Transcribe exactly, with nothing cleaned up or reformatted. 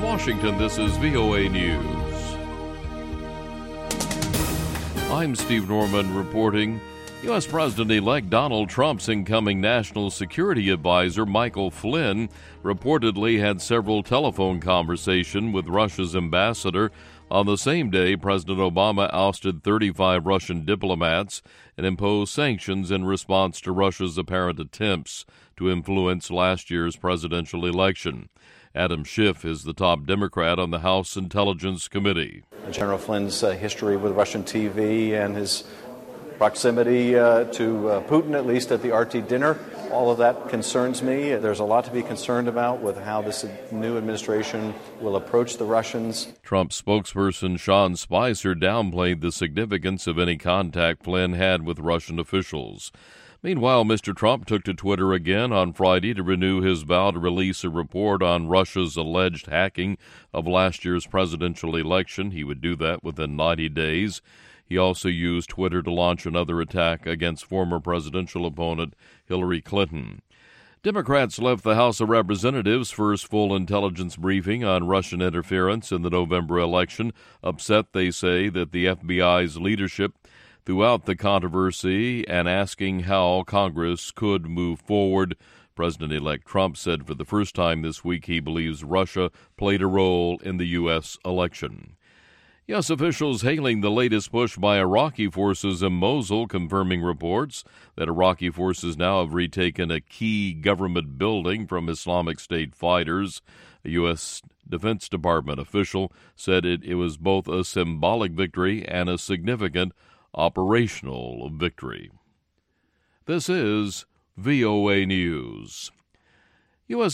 Washington, this is V O A News. I'm Steve Norman reporting. U S. President-elect Donald Trump's incoming National Security Advisor, Michael Flynn, reportedly had several telephone conversations with Russia's ambassador on the same day President Obama ousted thirty-five Russian diplomats and imposed sanctions in response to Russia's apparent attempts to influence last year's presidential election. Adam Schiff is the top Democrat on the House Intelligence Committee. General Flynn's uh, history with Russian T V and his proximity uh, to uh, Putin, at least at the R T dinner, all of that concerns me. There's a lot to be concerned about with how this new administration will approach the Russians. Trump spokesperson Sean Spicer downplayed the significance of any contact Flynn had with Russian officials. Meanwhile, Mister Trump took to Twitter again on Friday to renew his vow to release a report on Russia's alleged hacking of last year's presidential election. He would do that within ninety days. He also used Twitter to launch another attack against former presidential opponent Hillary Clinton. Democrats left the House of Representatives' first full intelligence briefing on Russian interference in the November election, upset, they say, that the F B I's leadership throughout the controversy and asking how Congress could move forward. President-elect Trump said for the first time this week he believes Russia played a role in the U S election. U S officials hailing the latest push by Iraqi forces in Mosul, confirming reports that Iraqi forces now have retaken a key government building from Islamic State fighters. A U S Defense Department official said it, it was both a symbolic victory and a significant operational victory. This is V O A News. U S